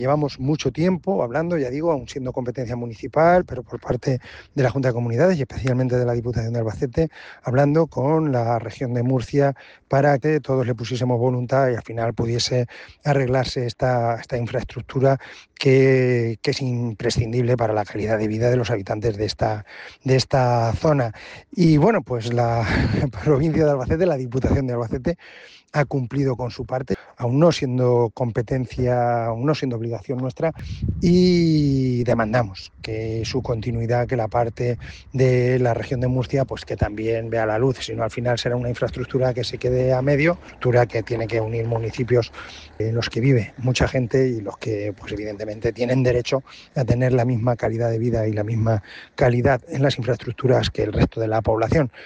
Llevamos mucho tiempo hablando, ya digo, aún siendo competencia municipal, pero por parte de la Junta de Comunidades y especialmente de la Diputación de Albacete, hablando con la región de Murcia para que todos le pusiésemos voluntad y al final pudiese arreglarse esta infraestructura que es imprescindible para la calidad de vida de los habitantes de esta zona. Y bueno, pues la provincia de Albacete, la Diputación de Albacete, ha cumplido con su parte, aún no siendo competencia, aún no siendo obligación nuestra, y demandamos que su continuidad, que la parte de la región de Murcia, pues que también vea la luz, si no al final será una infraestructura que se quede a medio, infraestructura que tiene que unir municipios en los que vive mucha gente y los que pues evidentemente tienen derecho a tener la misma calidad de vida y la misma calidad en las infraestructuras que el resto de la población.